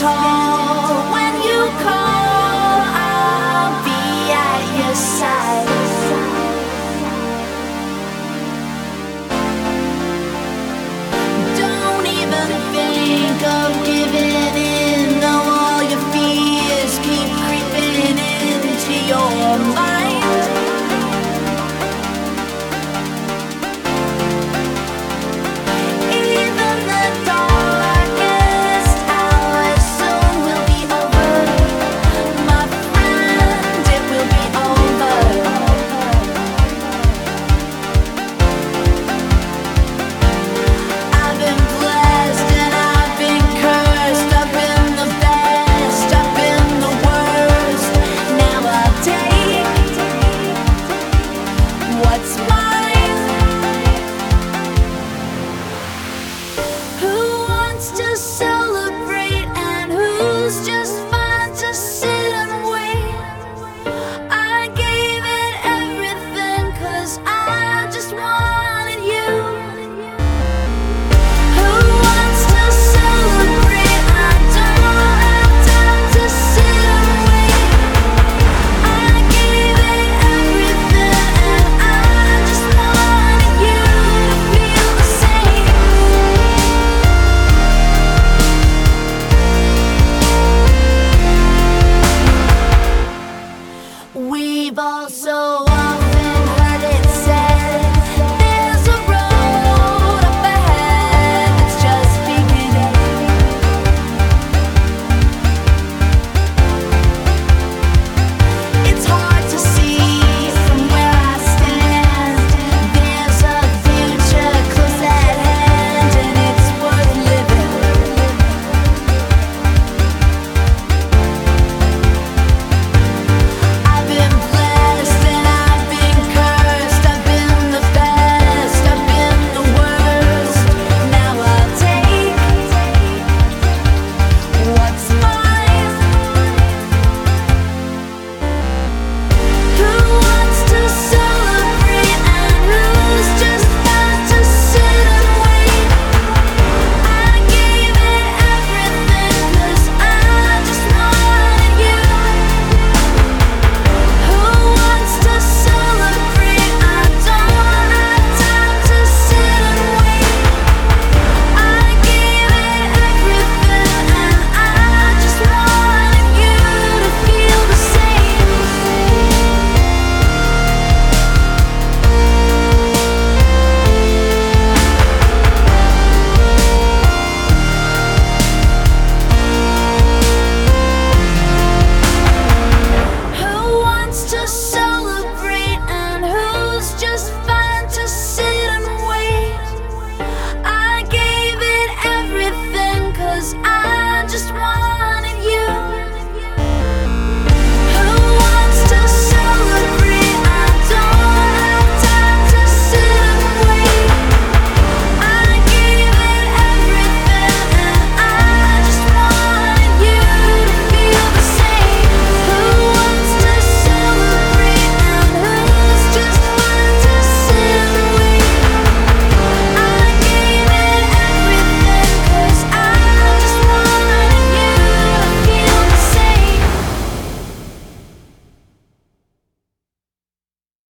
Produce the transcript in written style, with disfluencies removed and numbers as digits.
tall. When you call, I'll be at your side. Don't even think of giving in, though all your fears keep creeping into your mind. Even the darkest hours soon will be over. My friend, it will be over. I've been blessed and I've been cursed. I've been the best, I've been the worst. Now I'll take what's mine. Who wants to celebrate and who's just fine to sit and wait? I gave it everything 'cause I just wanted you. Who wants to celebrate? I don't have time to sit and wait. I gave it everything and I just wanted you to feel the same. We've all so often